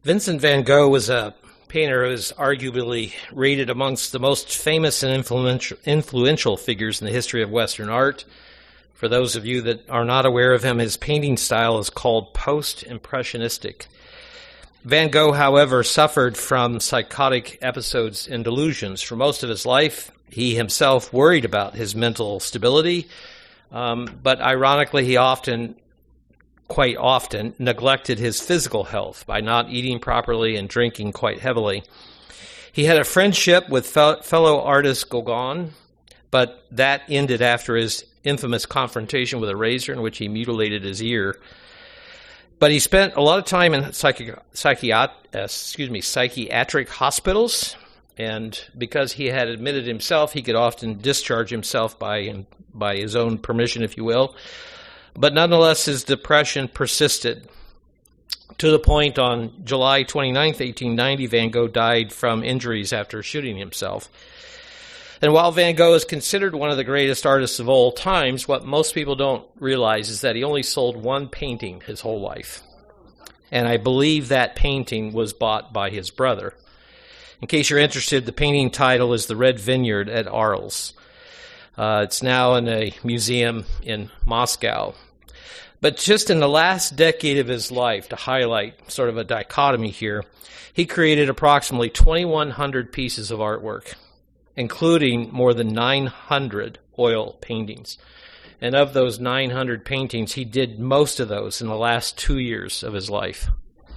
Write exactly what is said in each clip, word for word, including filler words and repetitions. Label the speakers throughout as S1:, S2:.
S1: Vincent van Gogh was a painter who is arguably rated amongst the most famous and influential, influential figures in the history of Western art. For those of you that are not aware of him, his painting style is called post-impressionistic. Van Gogh, however, suffered from psychotic episodes and delusions. For most of his life, he himself worried about his mental stability, um, but ironically, he often quite often neglected his physical health by not eating properly and drinking quite heavily. He had a friendship with fe- fellow artist Gauguin, but that ended after his infamous confrontation with a razor in which he mutilated his ear. But he spent a lot of time in psychi- psychiat- uh, excuse me, psychiatric hospitals, and because he had admitted himself, he could often discharge himself by, by his own permission, if you will. But nonetheless, his depression persisted to the point on July twenty-ninth, eighteen ninety, Van Gogh died from injuries after shooting himself. And while Van Gogh is considered one of the greatest artists of all times, what most people don't realize is that he only sold one painting his whole life. And I believe that painting was bought by his brother. In case you're interested, the painting title is The Red Vineyard at Arles. Uh, it's now in a museum in Moscow. But just in the last decade of his life, to highlight sort of a dichotomy here, he created approximately twenty-one hundred pieces of artwork, including more than nine hundred oil paintings. And of those nine hundred paintings, he did most of those in the last two years of his life.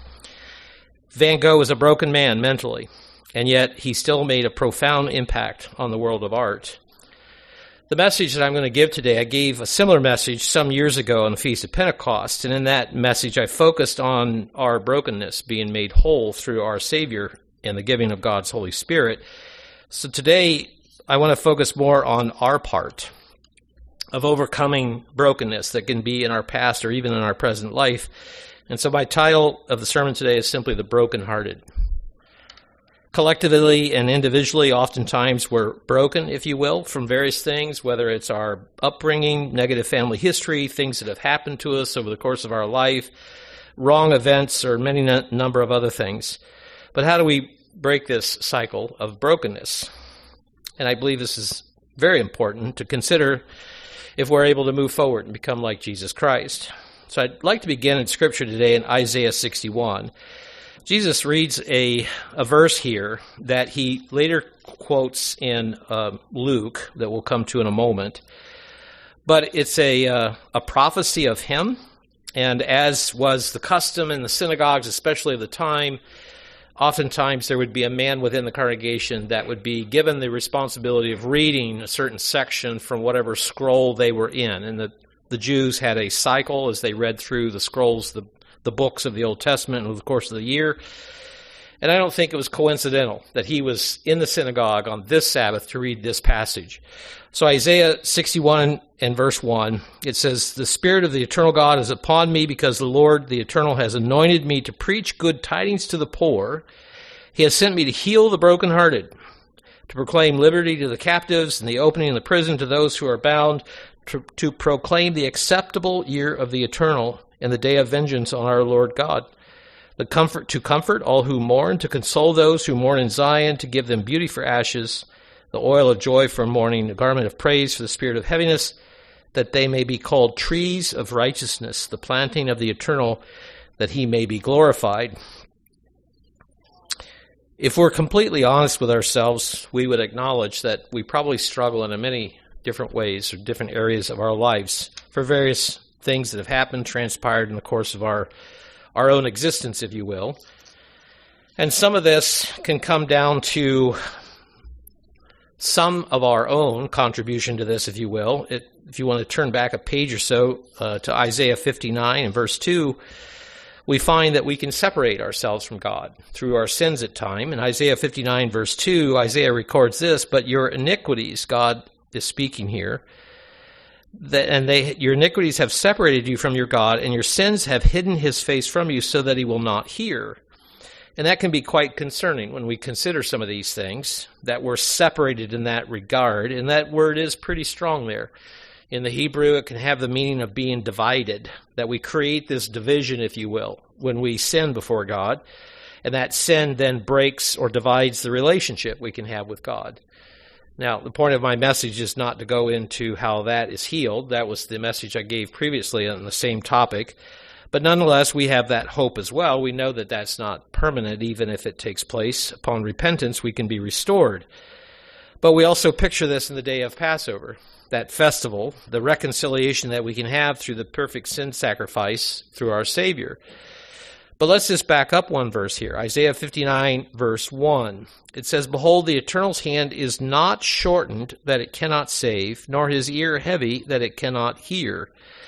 S1: Van Gogh was a broken man mentally, and yet he still made a profound impact on the world of art. The message that I'm going to give today, I gave a similar message some years ago on the Feast of Pentecost, and in that message I focused on our brokenness being made whole through our Savior and the giving of God's Holy Spirit. So today I want to focus more on our part of overcoming brokenness that can be in our past or even in our present life. And so my title of the sermon today is simply The Brokenhearted. Collectively and individually, oftentimes we're broken, if you will, from various things, whether it's our upbringing, negative family history, things that have happened to us over the course of our life, wrong events, or many n- number of other things. But how do we break this cycle of brokenness? And I believe this is very important to consider if we're able to move forward and become like Jesus Christ. So I'd like to begin in Scripture today in Isaiah sixty-one. Jesus reads a, a verse here that he later quotes in uh, Luke that we'll come to in a moment. But it's a, uh, a prophecy of him, and as was the custom in the synagogues, especially of the time, oftentimes there would be a man within the congregation that would be given the responsibility of reading a certain section from whatever scroll they were in. And the, the Jews had a cycle as they read through the scrolls, the the books of the Old Testament over the course of the year. And I don't think it was coincidental that he was in the synagogue on this Sabbath to read this passage. So Isaiah sixty-one and verse one, it says, "The Spirit of the eternal God is upon me, because the Lord, the Eternal, has anointed me to preach good tidings to the poor. He has sent me to heal the brokenhearted, to proclaim liberty to the captives and the opening of the prison to those who are bound, to, to proclaim the acceptable year of the Eternal, and the day of vengeance on our Lord God, the comfort to comfort all who mourn, to console those who mourn in Zion, to give them beauty for ashes, the oil of joy for mourning, the garment of praise for the spirit of heaviness, that they may be called trees of righteousness, the planting of the Eternal, that he may be glorified." If we're completely honest with ourselves, we would acknowledge that we probably struggle in many different ways or different areas of our lives for various things that have happened, transpired in the course of our our own existence, if you will. And some of this can come down to some of our own contribution to this, if you will. It, if you want to turn back a page or so uh, to Isaiah fifty-nine and verse two, we find that we can separate ourselves from God through our sins at time. In Isaiah fifty-nine verse two, Isaiah records this, "But your iniquities," God is speaking here, That, and they, your iniquities have separated you from your God, and your sins have hidden his face from you so that he will not hear. And that can be quite concerning when we consider some of these things, that we're separated in that regard, and that word is pretty strong there. In the Hebrew, it can have the meaning of being divided, that we create this division, if you will, when we sin before God, and that sin then breaks or divides the relationship we can have with God. Now, the point of my message is not to go into how that is healed. That was the message I gave previously on the same topic. But nonetheless, we have that hope as well. We know that that's not permanent, even if it takes place. Upon repentance, we can be restored. But we also picture this in the day of Passover, that festival, the reconciliation that we can have through the perfect sin sacrifice through our Savior. But let's just back up one verse here. Isaiah fifty-nine, verse one. It says, "Behold, the Eternal's hand is not shortened, that it cannot save, nor his ear heavy, that it cannot hear."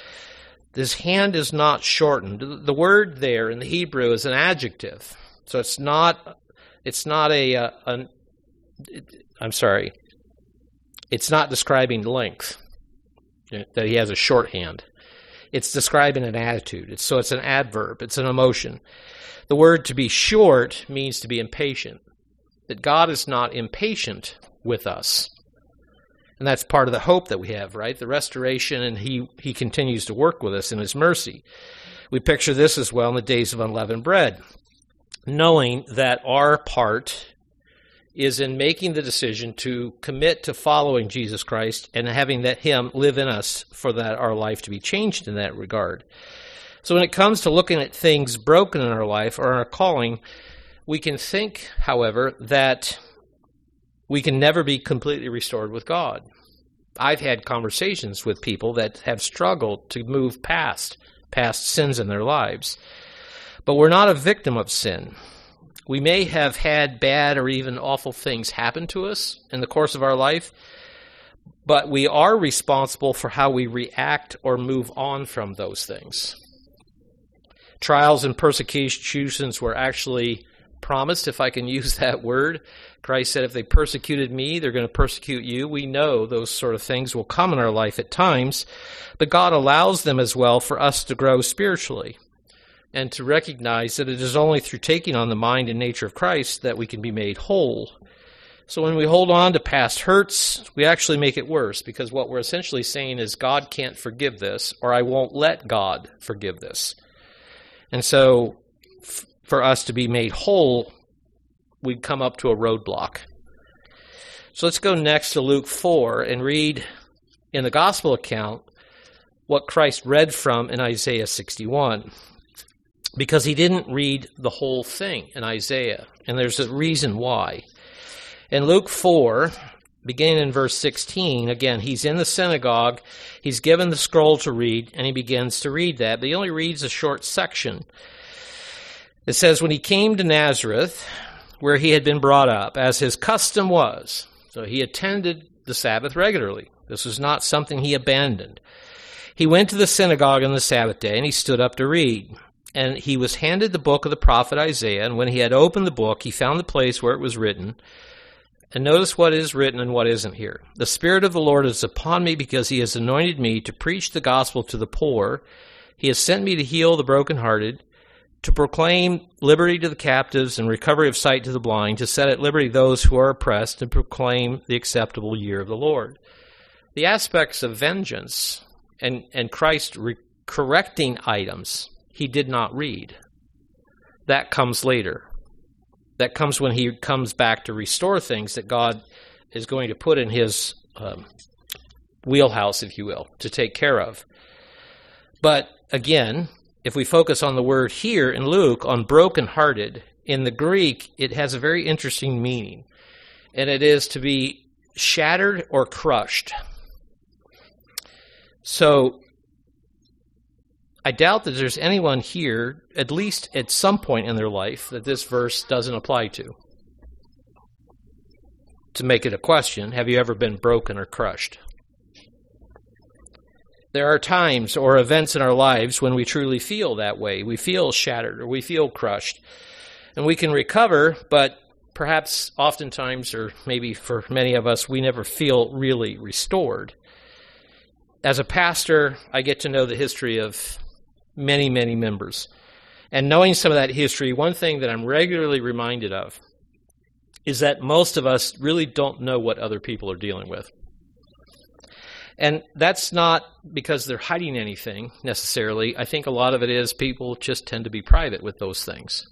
S1: This hand is not shortened. The word there in the Hebrew is an adjective. So it's not, it's not a, uh, an, it, I'm sorry, it's not describing length, that he has a short hand. It's describing an attitude. It's, so it's an adverb. It's an emotion. The word to be short means to be impatient. That God is not impatient with us. And that's part of the hope that we have, right? The restoration, and he, he continues to work with us in his mercy. We picture this as well in the days of unleavened bread, knowing that our part is in making the decision to commit to following Jesus Christ and having that him live in us for that our life to be changed in that regard. So when it comes to looking at things broken in our life or our calling, we can think, however, that we can never be completely restored with God. I've had conversations with people that have struggled to move past past sins in their lives. But we're not a victim of sin. We may have had bad or even awful things happen to us in the course of our life, but we are responsible for how we react or move on from those things. Trials and persecutions were actually promised, if I can use that word. Christ said, if they persecuted me, they're going to persecute you. We know those sort of things will come in our life at times, but God allows them as well for us to grow spiritually and to recognize that it is only through taking on the mind and nature of Christ that we can be made whole. So when we hold on to past hurts, we actually make it worse, because what we're essentially saying is God can't forgive this, or I won't let God forgive this. And so f- for us to be made whole, we'd come up to a roadblock. So let's go next to Luke four and read in the gospel account what Christ read from in Isaiah sixty-one. Because he didn't read the whole thing in Isaiah, and there's a reason why. In Luke four, beginning in verse sixteen, again, he's in the synagogue, he's given the scroll to read, and he begins to read that, but he only reads a short section. It says, when he came to Nazareth, where he had been brought up, as his custom was, so he attended the Sabbath regularly. This was not something he abandoned. He went to the synagogue on the Sabbath day, and he stood up to read. And he was handed the book of the prophet Isaiah, and when he had opened the book, he found the place where it was written. And notice what is written and what isn't here. The Spirit of the Lord is upon me, because he has anointed me to preach the gospel to the poor. He has sent me to heal the brokenhearted, to proclaim liberty to the captives and recovery of sight to the blind, to set at liberty those who are oppressed, and proclaim the acceptable year of the Lord. The aspects of vengeance and, and Christ re- correcting items, he did not read. That comes later. That comes when he comes back to restore things that God is going to put in his um, wheelhouse, if you will, to take care of. But again, if we focus on the word here in Luke, on brokenhearted, in the Greek, it has a very interesting meaning. And it is to be shattered or crushed. So I doubt that there's anyone here, at least at some point in their life, that this verse doesn't apply to. To make it a question, have you ever been broken or crushed? There are times or events in our lives when we truly feel that way. We feel shattered or we feel crushed. And we can recover, but perhaps oftentimes, or maybe for many of us, we never feel really restored. As a pastor, I get to know the history of many, many members. And knowing some of that history, one thing that I'm regularly reminded of is that most of us really don't know what other people are dealing with. And that's not because they're hiding anything necessarily. I think a lot of it is people just tend to be private with those things.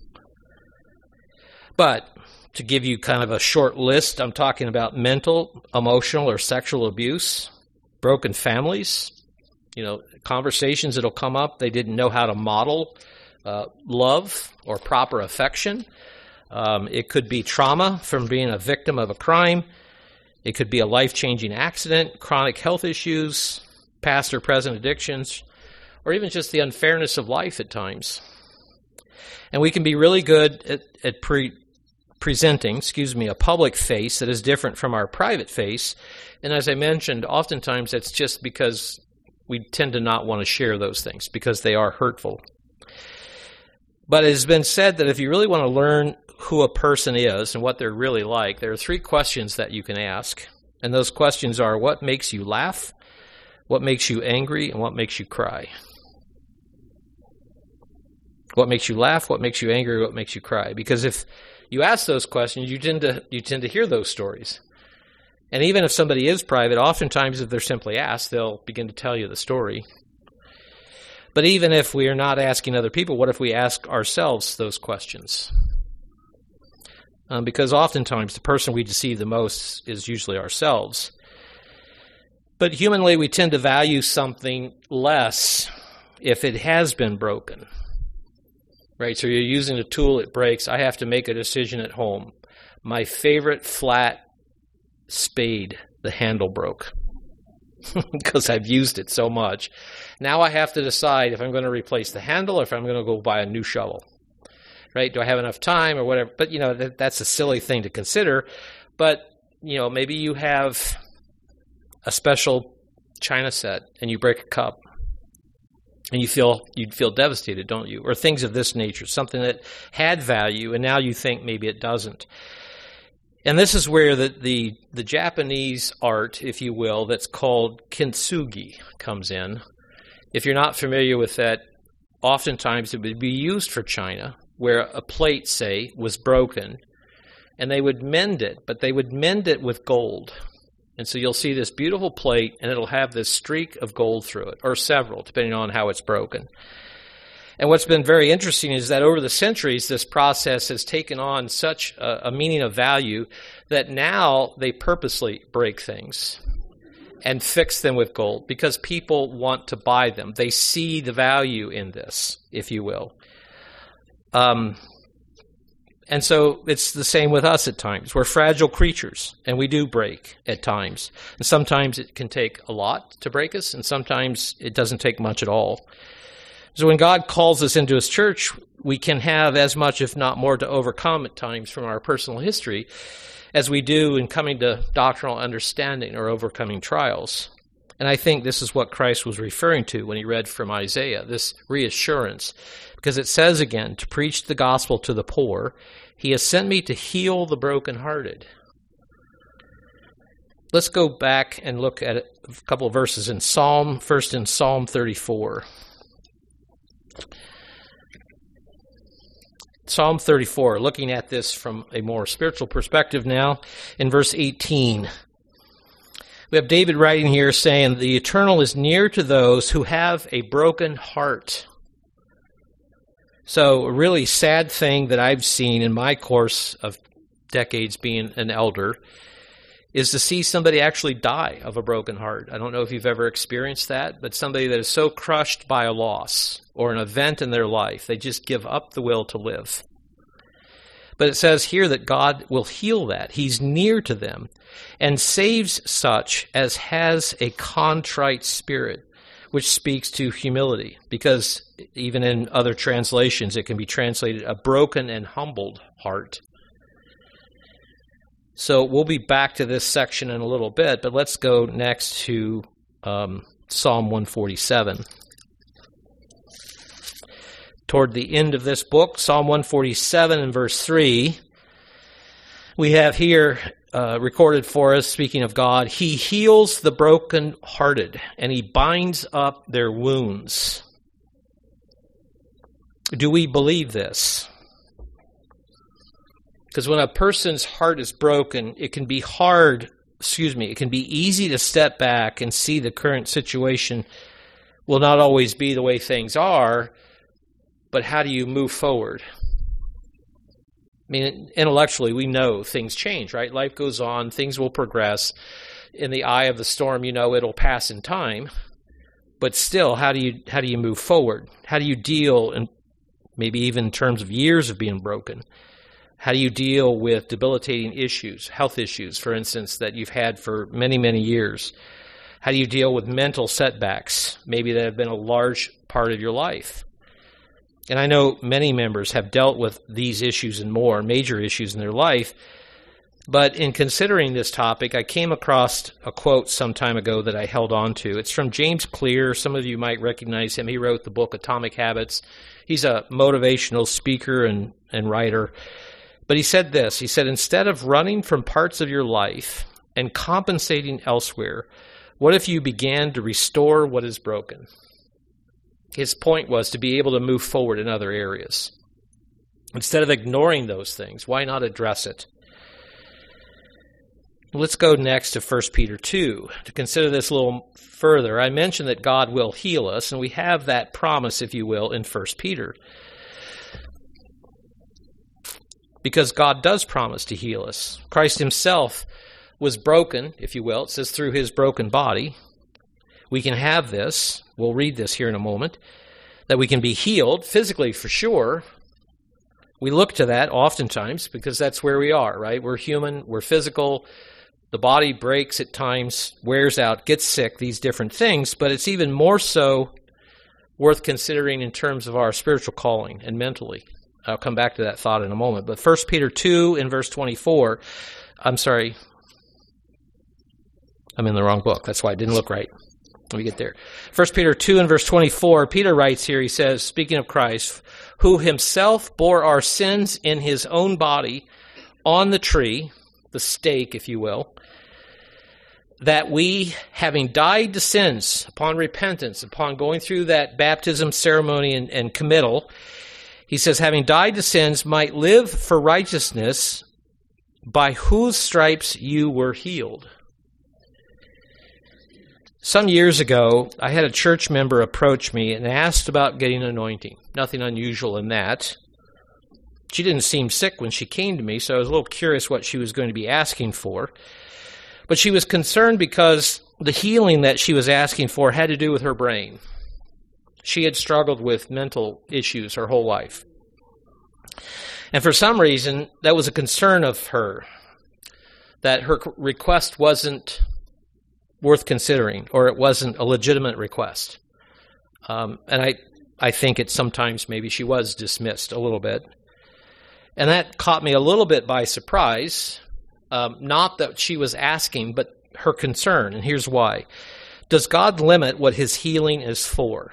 S1: But to give you kind of a short list, I'm talking about mental, emotional, or sexual abuse, broken families, you know, conversations that'll come up. They didn't know how to model uh, love or proper affection. Um, it could be trauma from being a victim of a crime. It could be a life-changing accident, chronic health issues, past or present addictions, or even just the unfairness of life at times. And we can be really good at, at pre, presenting, excuse me, a public face that is different from our private face. And as I mentioned, oftentimes that's just because we tend to not want to share those things because they are hurtful. But it has been said that if you really want to learn who a person is and what they're really like, there are three questions that you can ask. And those questions are, what makes you laugh, what makes you angry, and what makes you cry? What makes you laugh, what makes you angry, what makes you cry? Because if you ask those questions, you tend to you tend to hear those stories. And even if somebody is private, oftentimes if they're simply asked, they'll begin to tell you the story. But even if we are not asking other people, what if we ask ourselves those questions? Um, because oftentimes the person we deceive the most is usually ourselves. But humanly, we tend to value something less if it has been broken. Right? So you're using a tool, it breaks. I have to make a decision at home. My favorite flat spade, the handle broke because I've used it so much. Now I have to decide if I'm going to replace the handle or if I'm going to go buy a new shovel. Right? Do I have enough time or whatever? But, you know, that, that's a silly thing to consider. But, you know, maybe you have a special china set and you break a cup and you feel, you'd feel devastated, don't you? Or things of this nature, something that had value and now you think maybe it doesn't. And this is where the, the, the Japanese art, if you will, that's called kintsugi comes in. If you're not familiar with that, oftentimes it would be used for china, where a plate, say, was broken, and they would mend it, but they would mend it with gold. And so you'll see this beautiful plate, and it'll have this streak of gold through it, or several, depending on how it's broken. And what's been very interesting is that over the centuries, this process has taken on such a, a meaning of value that now they purposely break things and fix them with gold because people want to buy them. They see the value in this, if you will. Um, and so it's the same with us at times. We're fragile creatures, and we do break at times. And sometimes it can take a lot to break us, and sometimes it doesn't take much at all. So when God calls us into His church, we can have as much, if not more, to overcome at times from our personal history as we do in coming to doctrinal understanding or overcoming trials. And I think this is what Christ was referring to when He read from Isaiah, this reassurance. Because it says again, to preach the gospel to the poor, He has sent me to heal the brokenhearted. Let's go back and look at a couple of verses in Psalm, first in Psalm thirty-four. Psalm thirty-four, looking at this from a more spiritual perspective now, in verse eighteen. We have David writing here saying, the eternal is near to those who have a broken heart. So a really sad thing that I've seen in my course of decades being an elder is to see somebody actually die of a broken heart. I don't know if you've ever experienced that, but somebody that is so crushed by a loss or an event in their life, they just give up the will to live. But it says here that God will heal that. He's near to them and saves such as has a contrite spirit, which speaks to humility, because even in other translations, it can be translated a broken and humbled heart. So we'll be back to this section in a little bit, but let's go next to um, Psalm one forty-seven. Toward the end of this book, Psalm one forty-seven and verse three, we have here uh, recorded for us, speaking of God, He heals the brokenhearted, and He binds up their wounds. Do we believe this? Because when a person's heart is broken, it can be hard excuse me, it can be easy to step back and see the current situation will not always be the way things are, but how do you move forward? I mean, intellectually, we know things change, right? Life goes on, things will progress. In the eye of the storm, you know it'll pass in time. But still, how do you how do you move forward? How do you deal, and maybe even in terms of years of being broken? How do you deal with debilitating issues, health issues, for instance, that you've had for many, many years? How do you deal with mental setbacks, maybe that have been a large part of your life? And I know many members have dealt with these issues and more, major issues in their life. But in considering this topic, I came across a quote some time ago that I held on to. It's from James Clear. Some of you might recognize him. He wrote the book Atomic Habits. He's a motivational speaker and, and writer. But he said this. He said, instead of running from parts of your life and compensating elsewhere, what if you began to restore what is broken? His point was to be able to move forward in other areas. Instead of ignoring those things, why not address it? Let's go next to First Peter two. To consider this a little further, I mentioned that God will heal us, and we have that promise, if you will, in First Peter. Because God does promise to heal us. Christ himself was broken, if you will. It says through his broken body. We can have this. We'll read this here in a moment. That we can be healed, physically for sure. We look to that oftentimes because that's where we are, right? We're human. We're physical. The body breaks at times, wears out, gets sick, these different things. But it's even more so worth considering in terms of our spiritual calling and mentally. I'll come back to that thought in a moment. But First Peter two in verse twenty-four, I'm sorry, I'm in the wrong book. That's why I didn't look right. Let me get there. First Peter two in verse twenty-four, Peter writes here, he says, speaking of Christ, who himself bore our sins in his own body on the tree, the stake, if you will, that we, having died to sins upon repentance, upon going through that baptism ceremony and, and committal, he says, having died to sins, might live for righteousness, by whose stripes you were healed. Some years ago, I had a church member approach me and asked about getting anointing. Nothing unusual in that. She didn't seem sick when she came to me, so I was a little curious what she was going to be asking for. But she was concerned because the healing that she was asking for had to do with her brain. She had struggled with mental issues her whole life. And for some reason, that was a concern of her, that her request wasn't worth considering, or it wasn't a legitimate request. Um, and I, I think it sometimes maybe she was dismissed a little bit. And that caught me a little bit by surprise, um, not that she was asking, but her concern. And here's why. Does God limit what his healing is for?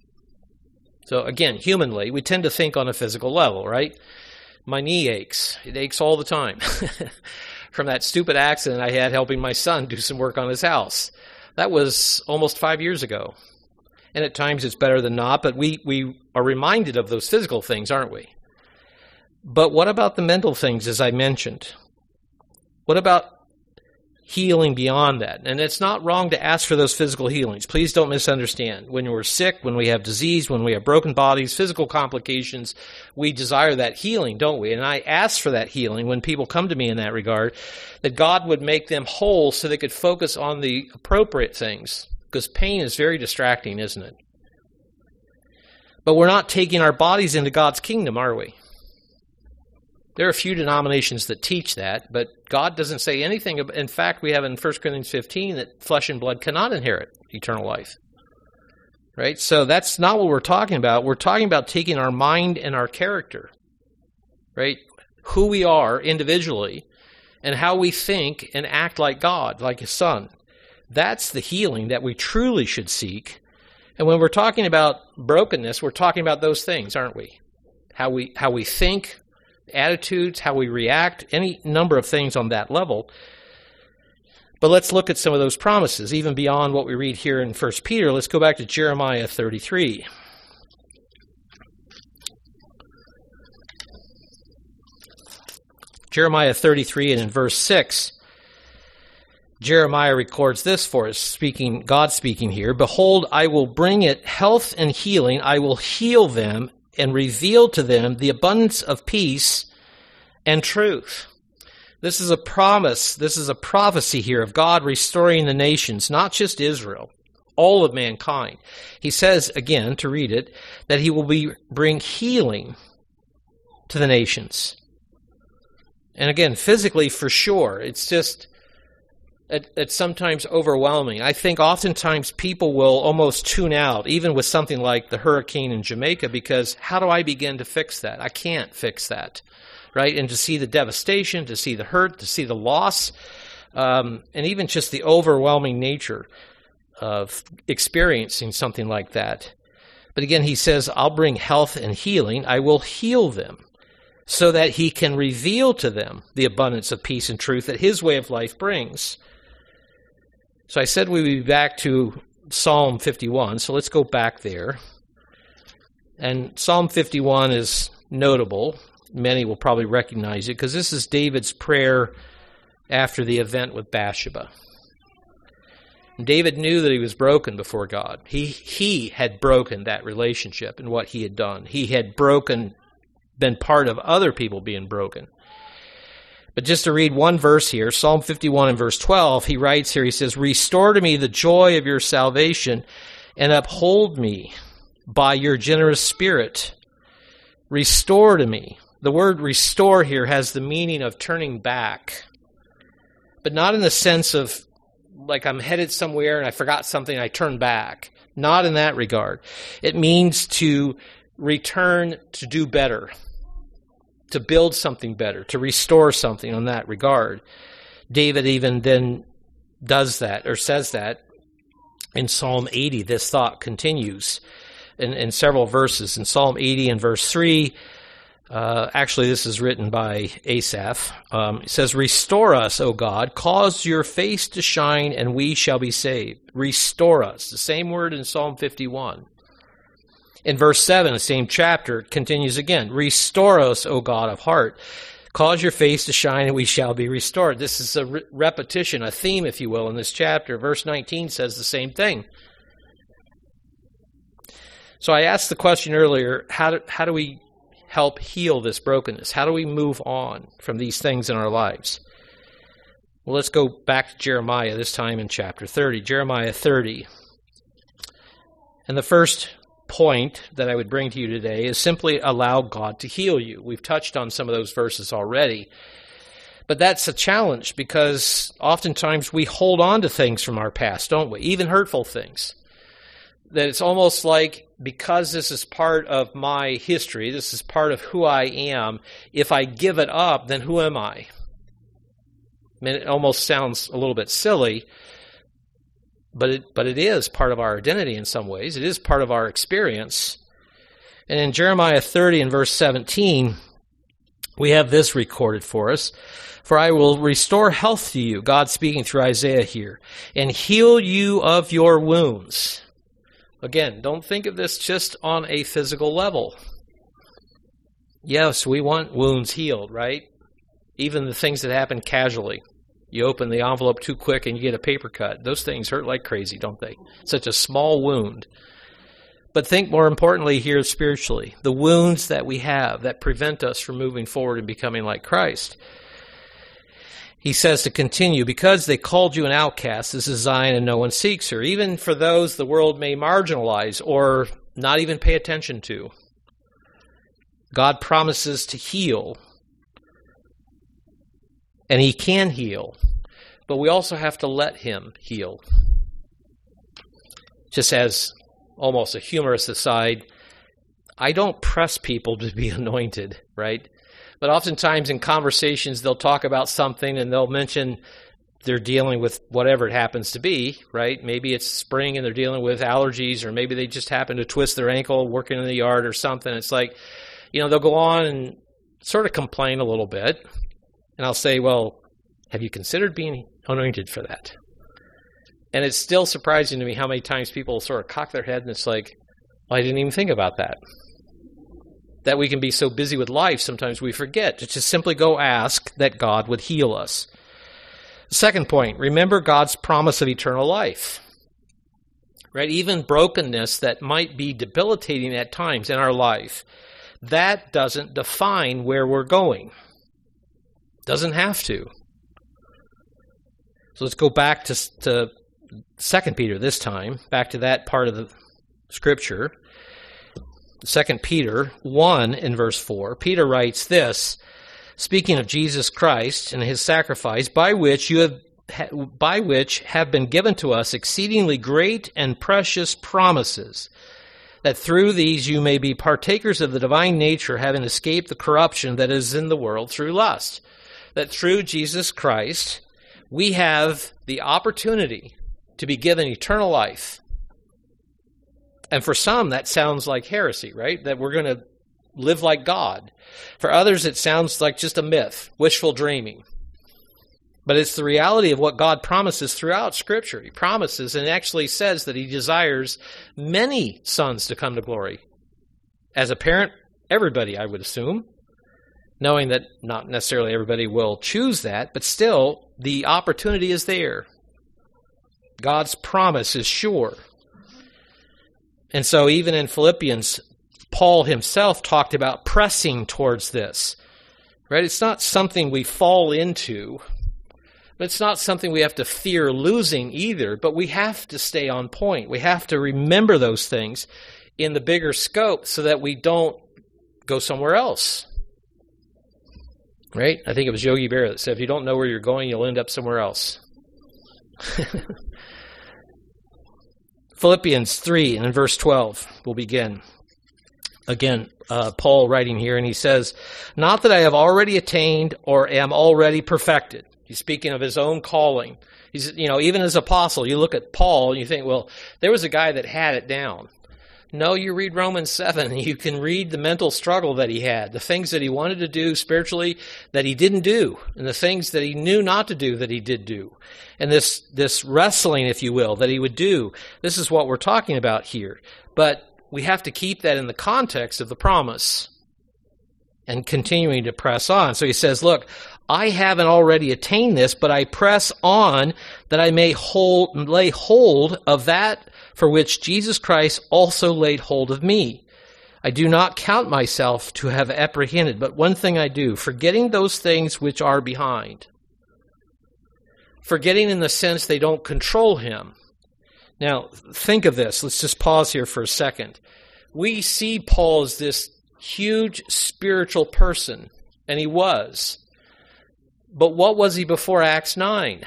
S1: So again, humanly, we tend to think on a physical level, right? My knee aches. It aches all the time. From that stupid accident I had helping my son do some work on his house. That was almost five years ago. And at times it's better than not, but we, we are reminded of those physical things, aren't we? But what about the mental things, as I mentioned? What about healing beyond that? And it's not wrong to ask for those physical healings. Please don't misunderstand. When we're sick, when we have disease, when we have broken bodies, physical complications, we desire that healing, don't we? And I ask for that healing when people come to me in that regard, that God would make them whole so they could focus on the appropriate things, because pain is very distracting, isn't it? But we're not taking our bodies into God's kingdom, are we? There are a few denominations that teach that, but God doesn't say anything. In fact, we have in First Corinthians fifteen that flesh and blood cannot inherit eternal life. Right? So that's not what we're talking about. We're talking about taking our mind and our character, right? Who we are individually and how we think and act like God, like his son. That's the healing that we truly should seek. And when we're talking about brokenness, we're talking about those things, aren't we? How we how we think, attitudes, how we react, any number of things on that level. But let's look at some of those promises, even beyond what we read here in First Peter. Let's go back to Jeremiah thirty-three. Jeremiah thirty-three and in verse six, Jeremiah records this for us, speaking, God speaking here. Behold, I will bring it health and healing. I will heal them and reveal to them the abundance of peace and truth. This is a promise. This is a prophecy here of God restoring the nations, not just Israel, all of mankind. He says, again, to read it, that he will be bring healing to the nations. And again, physically for sure. It's just, it, it's sometimes overwhelming. I think oftentimes people will almost tune out, even with something like the hurricane in Jamaica, because how do I begin to fix that? I can't fix that, right? And to see the devastation, to see the hurt, to see the loss, um, and even just the overwhelming nature of experiencing something like that. But again, he says, I'll bring health and healing. I will heal them so that he can reveal to them the abundance of peace and truth that his way of life brings. So I said we'd be back to Psalm fifty-one. So let's go back there. And Psalm fifty-one is notable. Many will probably recognize it because this is David's prayer after the event with Bathsheba. David knew that he was broken before God. He he had broken that relationship in what he had done. He had broken, been part of other people being broken. But just to read one verse here, Psalm fifty-one and verse twelve, he writes here, he says, restore to me the joy of your salvation and uphold me by your generous spirit. Restore to me. The word restore here has the meaning of turning back, but not in the sense of like I'm headed somewhere and I forgot something, I turn back. Not in that regard. It means to return to do better, to build something better, to restore something in that regard. David even then does that, or says that in Psalm eighty. This thought continues in, in several verses. In Psalm eighty and verse three, Uh, actually, this is written by Asaph. Um, it says, restore us, O God, cause your face to shine, and we shall be saved. Restore us. The same word in Psalm fifty-one. In verse seven, the same chapter, it continues again. Restore us, O God of heart. Cause your face to shine, and we shall be restored. This is a re- repetition, a theme, if you will, in this chapter. Verse nineteen says the same thing. So I asked the question earlier, how do, how do we help heal this brokenness? How do we move on from these things in our lives? Well, let's go back to Jeremiah, this time in chapter thirty. Jeremiah thirty. And the first point that I would bring to you today is simply allow God to heal you. We've touched on some of those verses already. But that's a challenge because oftentimes we hold on to things from our past, don't we? Even hurtful things. That it's almost like, because this is part of my history, this is part of who I am, if I give it up, then who am I? I mean, it almost sounds a little bit silly, but it, but it is part of our identity in some ways. It is part of our experience. And in Jeremiah thirty and verse seventeen, we have this recorded for us. For I will restore health to you, God speaking through Isaiah here, and heal you of your wounds. Again, don't think of this just on a physical level. Yes, we want wounds healed, right? Even the things that happen casually. You open the envelope too quick and you get a paper cut. Those things hurt like crazy, don't they? Such a small wound. But think more importantly here spiritually. The wounds that we have that prevent us from moving forward and becoming like Christ. He says to continue, because they called you an outcast, this is Zion, and no one seeks her. Even for those the world may marginalize or not even pay attention to. God promises to heal. And he can heal. But we also have to let him heal. Just as almost a humorous aside, I don't press people to be anointed, right? But oftentimes in conversations, they'll talk about something and they'll mention they're dealing with whatever it happens to be, right? Maybe it's spring and they're dealing with allergies, or maybe they just happen to twist their ankle working in the yard or something. It's like, you know, they'll go on and sort of complain a little bit. And I'll say, well, have you considered being anointed for that? And it's still surprising to me how many times people sort of cock their head and it's like, well, I didn't even think about that. That we can be so busy with life, sometimes we forget to just simply go ask that God would heal us. Second point, remember God's promise of eternal life. Right? Even brokenness that might be debilitating at times in our life, that doesn't define where we're going. Doesn't have to. So let's go back to, to Second Peter this time, back to that part of the Scripture. Second Peter one in verse four, Peter writes this, speaking of Jesus Christ and his sacrifice, by which you have by which have been given to us exceedingly great and precious promises, that through these you may be partakers of the divine nature, having escaped the corruption that is in the world through lust. That through Jesus Christ we have the opportunity to be given eternal life. And for some, that sounds like heresy, right? That we're going to live like God. For others, it sounds like just a myth, wishful dreaming. But it's the reality of what God promises throughout Scripture. He promises and actually says that he desires many sons to come to glory. As a parent, everybody, I would assume, knowing that not necessarily everybody will choose that, but still, the opportunity is there. God's promise is sure. And so even in Philippians, Paul himself talked about pressing towards this. Right? It's not something we fall into. But it's not something we have to fear losing either. But we have to stay on point. We have to remember those things in the bigger scope so that we don't go somewhere else. Right? I think it was Yogi Berra that said, if you don't know where you're going, you'll end up somewhere else. Philippians three, and in verse twelve, we'll begin. Again, uh, Paul writing here, and he says, not that I have already attained or am already perfected. He's speaking of his own calling. He's, you know, even as apostle, you look at Paul and you think, well, there was a guy that had it down. No, you read Romans seven, and you can read the mental struggle that he had, the things that he wanted to do spiritually that he didn't do, and the things that he knew not to do that he did do. And this, this wrestling, if you will, that he would do, this is what we're talking about here. But we have to keep that in the context of the promise and continuing to press on. So he says, look, I haven't already attained this, but I press on that I may hold, lay hold of that for which Jesus Christ also laid hold of me. I do not count myself to have apprehended, but one thing I do, forgetting those things which are behind. Forgetting in the sense they don't control him. Now, think of this. Let's just pause here for a second. We see Paul as this huge spiritual person, and he was. But what was he before Acts nine?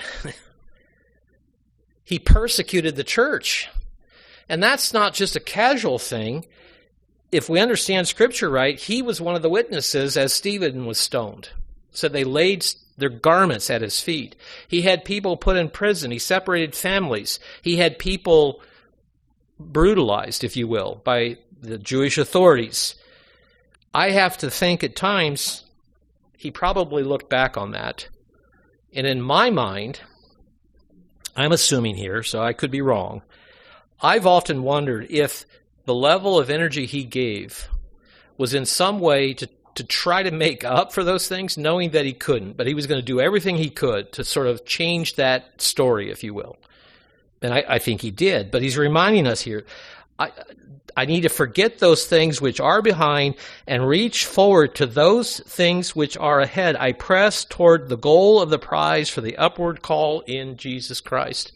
S1: He persecuted the church. And that's not just a casual thing. If we understand Scripture right, he was one of the witnesses as Stephen was stoned. So they laid their garments at his feet. He had people put in prison. He separated families. He had people brutalized, if you will, by the Jewish authorities. I have to think at times he probably looked back on that. And in my mind, I'm assuming here, so I could be wrong, I've often wondered if the level of energy he gave was in some way to, to try to make up for those things, knowing that he couldn't, but he was going to do everything he could to sort of change that story, if you will. And I, I think he did, but he's reminding us here, I, I need to forget those things which are behind and reach forward to those things which are ahead. I press toward the goal of the prize for the upward call in Jesus Christ.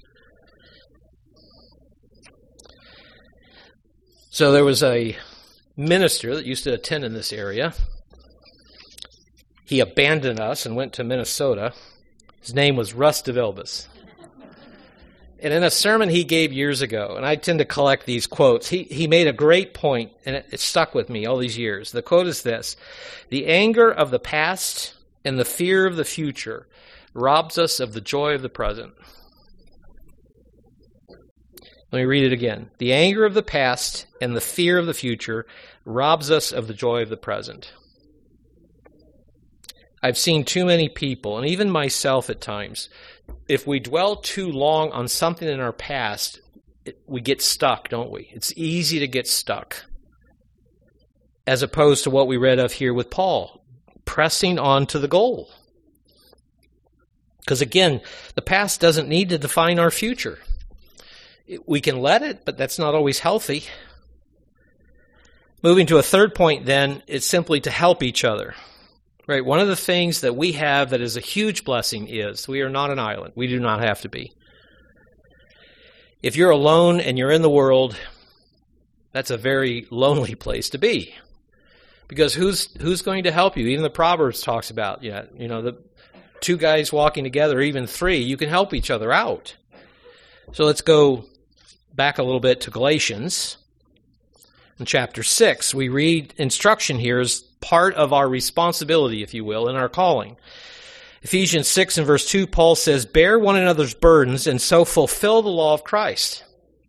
S1: So there was a minister that used to attend in this area. He abandoned us and went to Minnesota. His name was Russ DeVilbiss. And in a sermon he gave years ago, and I tend to collect these quotes, he, he made a great point, and it, it stuck with me all these years. The quote is this: the anger of the past and the fear of the future robs us of the joy of the present. Let me read it again. The anger of the past and the fear of the future robs us of the joy of the present. I've seen too many people, and even myself at times, if we dwell too long on something in our past, it, we get stuck, don't we? It's easy to get stuck. As opposed to what we read of here with Paul, pressing on to the goal. Because again, the past doesn't need to define our future. We can let it, but that's not always healthy. Moving to a third point then, it's simply to help each other. Right? One of the things that we have that is a huge blessing is we are not an island. We do not have to be. If you're alone and you're in the world, that's a very lonely place to be. Because who's who's going to help you? Even the Proverbs talks about, yeah, you know, the two guys walking together, even three, you can help each other out. So let's go back a little bit to Galatians. In chapter six, we read instruction here as part of our responsibility, if you will, in our calling. Ephesians six and verse two, Paul says, "Bear one another's burdens and so fulfill the law of Christ."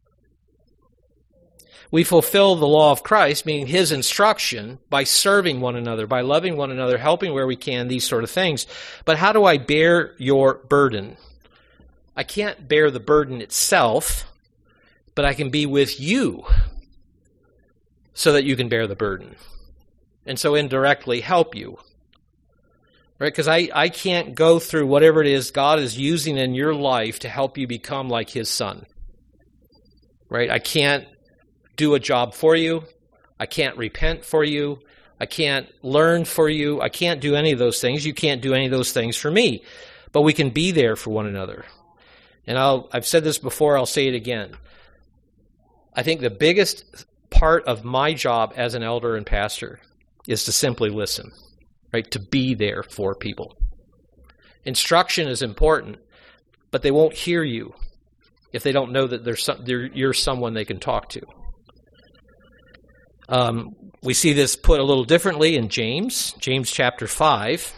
S1: We fulfill the law of Christ, meaning his instruction, by serving one another, by loving one another, helping where we can, these sort of things. But how do I bear your burden? I can't bear the burden itself, but I can be with you so that you can bear the burden. And so indirectly help you. Right? Because I, I can't go through whatever it is God is using in your life to help you become like his son. Right? I can't do a job for you. I can't repent for you. I can't learn for you. I can't do any of those things. You can't do any of those things for me. But we can be there for one another. And I'll, I've said this before, I'll say it again. I think the biggest part of my job as an elder and pastor is to simply listen, right? To be there for people. Instruction is important, but they won't hear you if they don't know that there's some, you're someone they can talk to. Um, we see this put a little differently in James, James chapter five.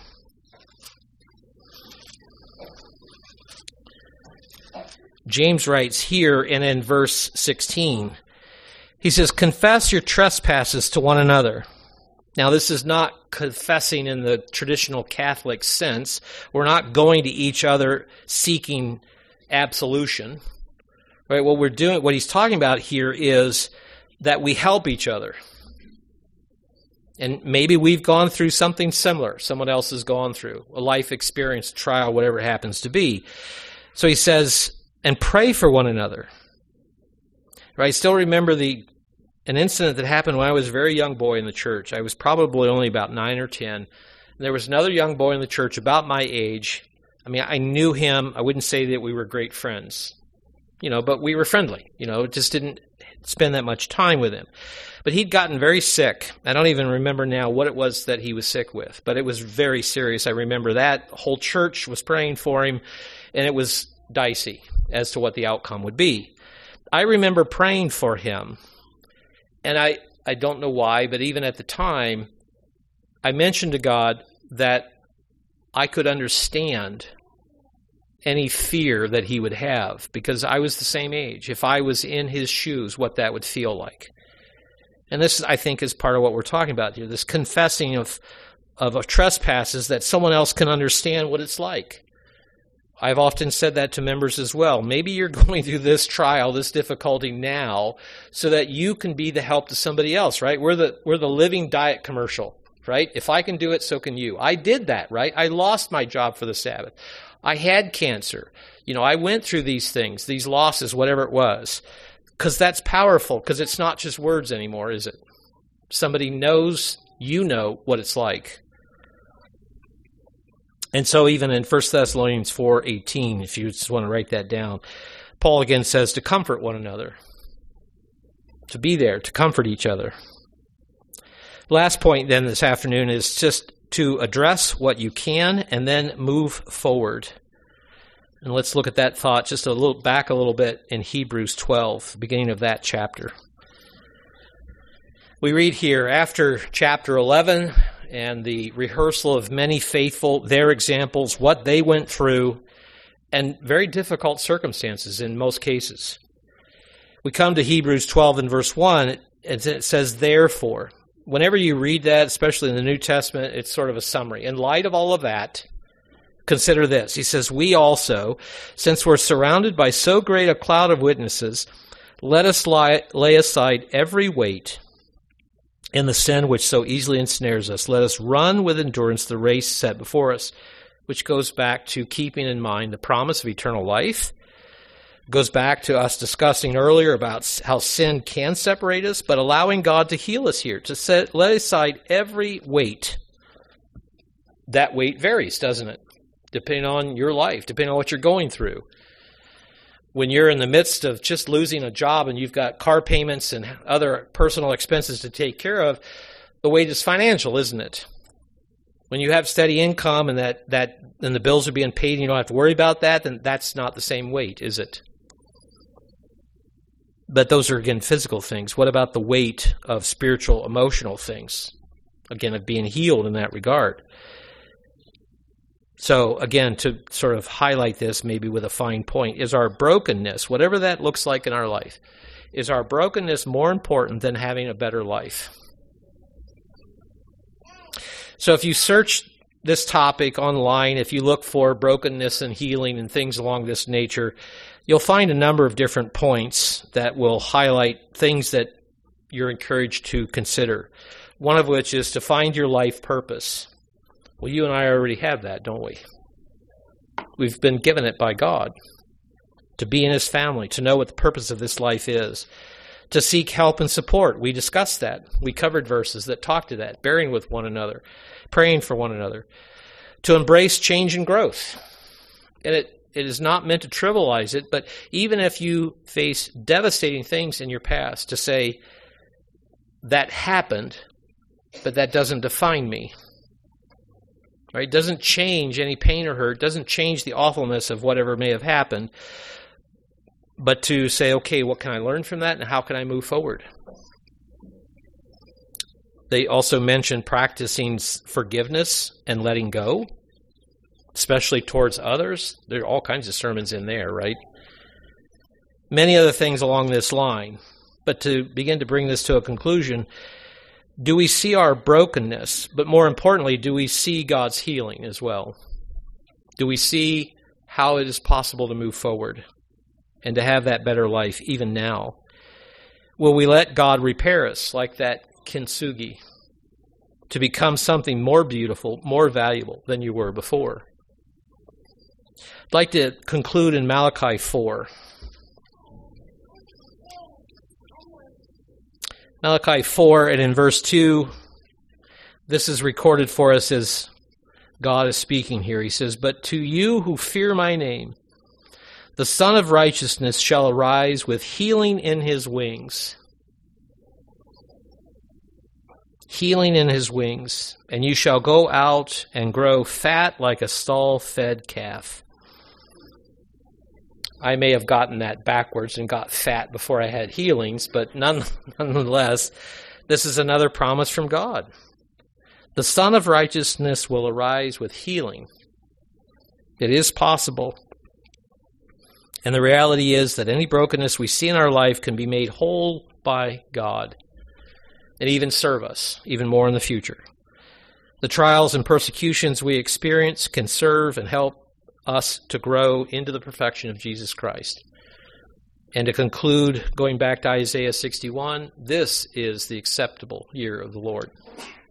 S1: James writes here and in verse sixteen, he says, "Confess your trespasses to one another." Now, this is not confessing in the traditional Catholic sense. We're not going to each other seeking absolution. Right? What we're doing, what he's talking about here is that we help each other. And maybe we've gone through something similar. Someone else has gone through a life experience, trial, whatever it happens to be. So he says, and pray for one another. Right? I still remember the an incident that happened when I was a very young boy in the church. I was probably only about nine or ten. And there was another young boy in the church about my age. I mean, I knew him. I wouldn't say that we were great friends, you know, but we were friendly. You know, just didn't spend that much time with him. But he'd gotten very sick. I don't even remember now what it was that he was sick with, but it was very serious. I remember that. The whole church was praying for him, and it was dicey as to what the outcome would be. I remember praying for him, and I, I don't know why, but even at the time, I mentioned to God that I could understand any fear that he would have, because I was the same age. If I was in his shoes, what that would feel like. And this, I think, is part of what we're talking about here, this confessing of, of of trespasses that someone else can understand what it's like. I've often said that to members as well. Maybe you're going through this trial, this difficulty now, so that you can be the help to somebody else, right? We're the we're the living diet commercial, right? If I can do it, so can you. I did that, right? I lost my job for the Sabbath. I had cancer. You know, I went through these things, these losses, whatever it was, because that's powerful, because it's not just words anymore, is it? Somebody knows, you know what it's like. And so even in First Thessalonians four eighteen, if you just want to write that down, Paul again says to comfort one another, to be there, to comfort each other. Last point then this afternoon is just to address what you can and then move forward. And let's look at that thought just a little back a little bit in Hebrews twelve, beginning of that chapter. We read here, after chapter eleven and the rehearsal of many faithful, their examples, what they went through, and very difficult circumstances in most cases. We come to Hebrews twelve and verse one, and it says, therefore. Whenever you read that, especially in the New Testament, it's sort of a summary. In light of all of that, consider this. He says, we also, since we're surrounded by so great a cloud of witnesses, let us lie, lay aside every weight and the sin which so easily ensnares us. Let us run with endurance the race set before us. which goes back to keeping in mind the promise of eternal life. It goes back to us discussing earlier about how sin can separate us, but allowing God to heal us here, to set, lay aside every weight. That weight varies, doesn't it? Depending on your life, depending on what you're going through. When you're in the midst of just losing a job and you've got car payments and other personal expenses to take care of, the weight is financial, isn't it? When you have steady income and that, that and the bills are being paid and you don't have to worry about that, then that's not the same weight, is it? But those are, again, physical things. What about the weight of spiritual, emotional things? Again, of being healed in that regard. So, again, to sort of highlight this maybe with a fine point, is our brokenness, whatever that looks like in our life, is our brokenness more important than having a better life? So if you search this topic online, if you look for brokenness and healing and things along this nature, you'll find a number of different points that will highlight things that you're encouraged to consider. One of which is to find your life purpose. Well, you and I already have that, don't we? We've been given it by God to be in His family, to know what the purpose of this life is, to seek help and support. We discussed that. We covered verses that talk to that, bearing with one another, praying for one another, to embrace change and growth. And it, it is not meant to trivialize it, but even if you face devastating things in your past, to say, that happened, but that doesn't define me. Right? It doesn't change any pain or hurt, doesn't change the awfulness of whatever may have happened, but to say, okay, what can I learn from that and how can I move forward? They also mention practicing forgiveness and letting go, especially towards others. There are all kinds of sermons in there, right? Many other things along this line. But to begin to bring this to a conclusion, do we see our brokenness? But more importantly, do we see God's healing as well? Do we see how it is possible to move forward and to have that better life even now? Will we let God repair us like that kintsugi to become something more beautiful, more valuable than you were before? I'd like to conclude in Malachi four. Malachi four, and in verse two, this is recorded for us as God is speaking here. He says, "But to you who fear my name, the Son of Righteousness shall arise with healing in His wings." Healing in His wings. "And you shall go out and grow fat like a stall-fed calf." I may have gotten that backwards and got fat before I had healings, but none, nonetheless, this is another promise from God. The Son of Righteousness will arise with healing. It is possible. And the reality is that any brokenness we see in our life can be made whole by God and even serve us even more in the future. The trials and persecutions we experience can serve and help us to grow into the perfection of Jesus Christ. And to conclude, going back to Isaiah sixty-one, this is the acceptable year of the Lord.